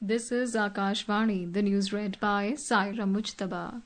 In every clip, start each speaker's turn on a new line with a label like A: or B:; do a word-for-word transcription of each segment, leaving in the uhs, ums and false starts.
A: This is Akashvani, the news read by Saira Mujtaba.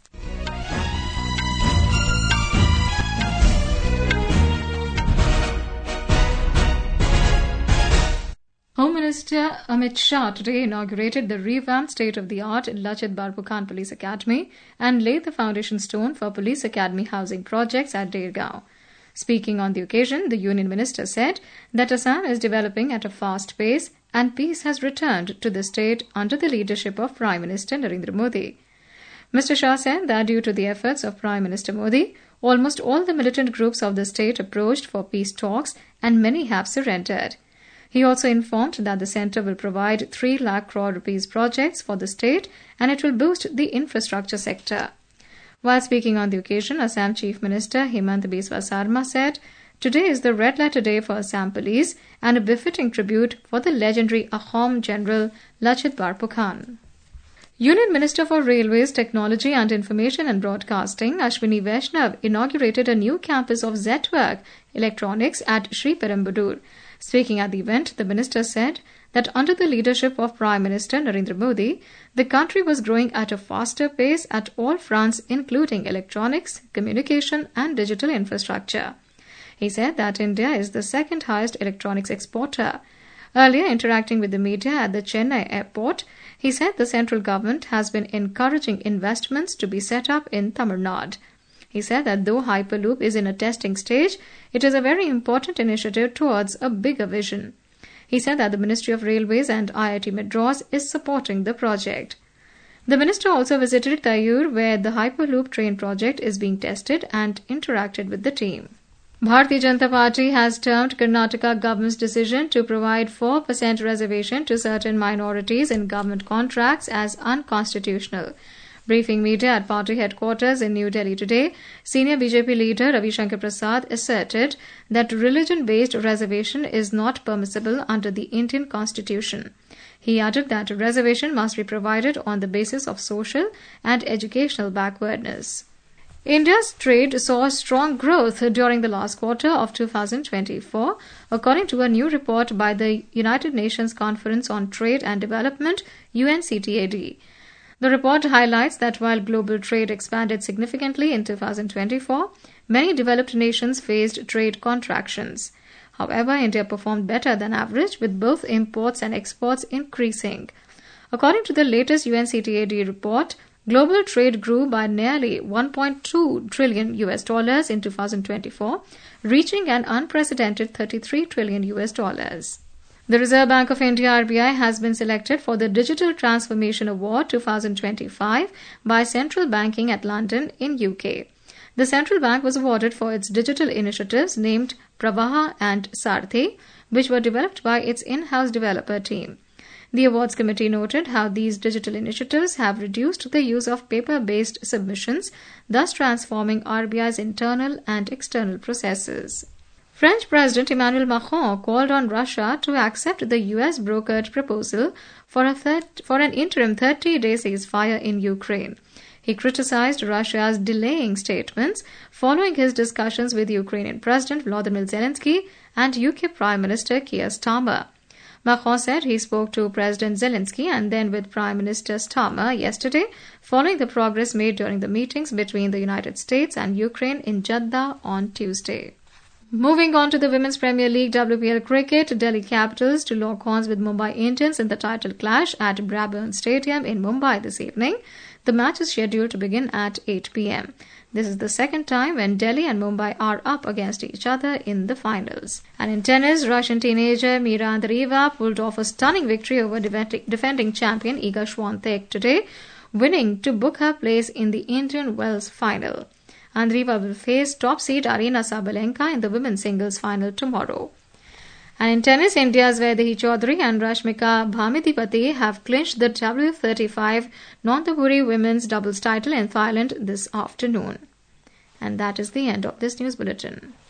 A: Home Minister Amit Shah today inaugurated the revamped state-of-the-art Lachit Barpukhan Police Academy and laid the foundation stone for Police Academy housing projects at Dergaon. Speaking on the occasion, the Union Minister said that Assam is developing at a fast pace and peace has returned to the state under the leadership of Prime Minister Narendra Modi. Mister Shah said that due to the efforts of Prime Minister Modi, almost all the militant groups of the state approached for peace talks and many have surrendered. He also informed that the centre will provide three lakh crore rupees projects for the state and it will boost the infrastructure sector. While speaking on the occasion, Assam Chief Minister Himant Biswa Sarma said, "Today is the red letter day for Assam Police and a befitting tribute for the legendary Ahom General Lachit Barpukhan." Union Minister for Railways, Technology and Information and Broadcasting, Ashwini Vaishnav, inaugurated a new campus of Z-Work Electronics at Sri Perumbudur. Speaking at the event, the minister said that under the leadership of Prime Minister Narendra Modi, the country was growing at a faster pace at all fronts, including electronics, communication and digital infrastructure. He said that India is the second highest electronics exporter. Earlier, interacting with the media at the Chennai airport, he said the central government has been encouraging investments to be set up in Tamil Nadu. He said that though Hyperloop is in a testing stage, it is a very important initiative towards a bigger vision. He said that the Ministry of Railways and I I T Madras is supporting the project. The minister also visited Tayur, where the Hyperloop train project is being tested, and interacted with the team. Bharatiya Janata Party has termed Karnataka government's decision to provide four percent reservation to certain minorities in government contracts as unconstitutional. Briefing media at party headquarters in New Delhi today, senior B J P leader Ravi Shankar Prasad asserted that religion-based reservation is not permissible under the Indian Constitution. He added that a reservation must be provided on the basis of social and educational backwardness. India's trade saw strong growth during the last quarter of two thousand twenty-four, according to a new report by the United Nations Conference on Trade and Development, U N C T A D. The report highlights that while global trade expanded significantly in two thousand twenty-four, many developed nations faced trade contractions. However, India performed better than average, with both imports and exports increasing. According to the latest U N C T A D report, global trade grew by nearly one point two trillion U S dollars in two thousand twenty-four, reaching an unprecedented thirty-three trillion U S dollars. The Reserve Bank of India R B I has been selected for the Digital Transformation Award twenty twenty-five by Central Banking at London in U K. The central bank was awarded for its digital initiatives named Pravaha and Sarthi, which were developed by its in-house developer team. The awards committee noted how these digital initiatives have reduced the use of paper-based submissions, thus transforming R B I's internal and external processes. French President Emmanuel Macron called on Russia to accept the U S brokered proposal for, a third, for an interim thirty-day ceasefire in Ukraine. He criticized Russia's delaying statements following his discussions with Ukrainian President Volodymyr Zelensky and U K Prime Minister Keir Starmer. Macron said he spoke to President Zelensky and then with Prime Minister Starmer yesterday, following the progress made during the meetings between the United States and Ukraine in Jeddah on Tuesday. Moving on to the Women's Premier League W P L cricket, Delhi Capitals to lock horns with Mumbai Indians in the title clash at Brabourne Stadium in Mumbai this evening. The match is scheduled to begin at eight p m This is the second time when Delhi and Mumbai are up against each other in the finals. And in tennis, Russian teenager Mira Andreeva pulled off a stunning victory over defending champion Iga Swiatek today, winning to book her place in the Indian Wells final. Andreeva will face top seed Aryna Sabalenka in the women's singles final tomorrow. And in tennis, India's Vaidehi Chaudhary and Rashmika Bhamidipati have clinched the W thirty-five Nonthaburi women's doubles title in Thailand this afternoon. And that is the end of this news bulletin.